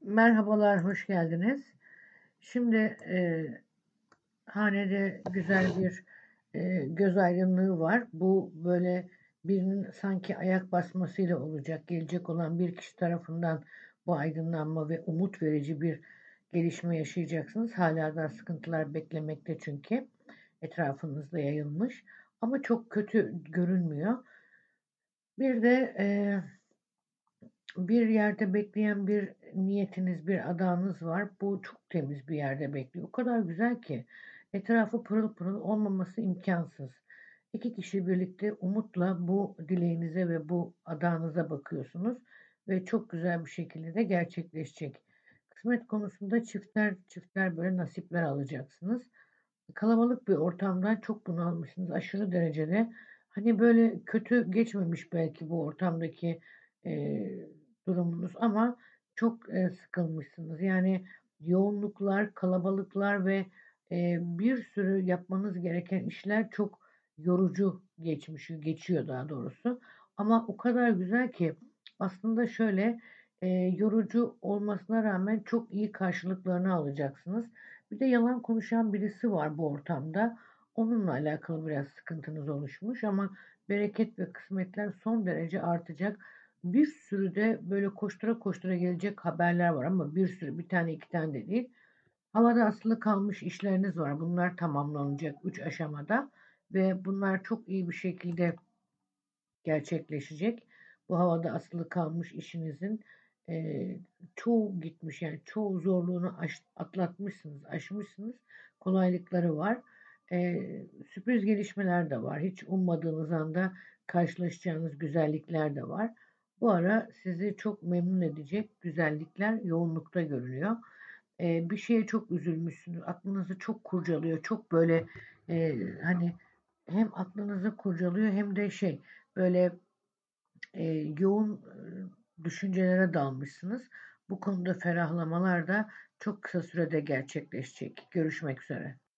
Merhabalar, hoş geldiniz. Şimdi hanede güzel bir göz aydınlığı var. Bu böyle birinin sanki ayak basmasıyla olacak. Gelecek olan bir kişi tarafından bu aydınlanma ve umut verici bir gelişme yaşayacaksınız. Hala da sıkıntılar beklemekte çünkü etrafınızda yayılmış. Ama çok kötü görünmüyor. Bir de bir yerde bekleyen bir niyetiniz, bir adağınız var. Bu çok temiz bir yerde bekliyor. O kadar güzel ki etrafı pırıl pırıl olmaması imkansız. İki kişi birlikte umutla bu dileğinize ve bu adağınıza bakıyorsunuz ve çok güzel bir şekilde de gerçekleşecek. Kısmet konusunda çiftler çiftler böyle nasipler alacaksınız. Kalabalık bir ortamdan çok bunalmışsınız aşırı derecede. Hani böyle kötü geçmemiş belki bu ortamdaki eee, durumunuz ama çok sıkılmışsınız. Yani yoğunluklar, kalabalıklar ve bir sürü yapmanız gereken işler çok yorucu geçiyor daha doğrusu. Ama o kadar güzel ki aslında şöyle yorucu olmasına rağmen çok iyi karşılıklarını alacaksınız. Bir de yalan konuşan birisi var bu ortamda. Onunla alakalı biraz sıkıntınız oluşmuş ama bereket ve kısmetler son derece artacak. Bir sürü de böyle koştura koştura gelecek haberler var ama bir sürü, bir tane iki tane de değil. Havada asılı kalmış işleriniz var. Bunlar tamamlanacak 3 aşamada ve bunlar çok iyi bir şekilde gerçekleşecek. Bu havada asılı kalmış işinizin eee, çoğu gitmiş, yani çoğu zorluğunu atlatmışsınız, aşmışsınız. Kolaylıkları var. Sürpriz gelişmeler de var. Hiç ummadığınız anda karşılaşacağınız güzellikler de var. Bu ara sizi çok memnun edecek güzellikler yoğunlukta görünüyor. Bir şeye çok üzülmüşsünüz. Aklınızı çok kurcalıyor. Çok böyle hani hem aklınızı kurcalıyor hem de böyle yoğun düşüncelere dalmışsınız. Bu konuda ferahlamalar da çok kısa sürede gerçekleşecek. Görüşmek üzere.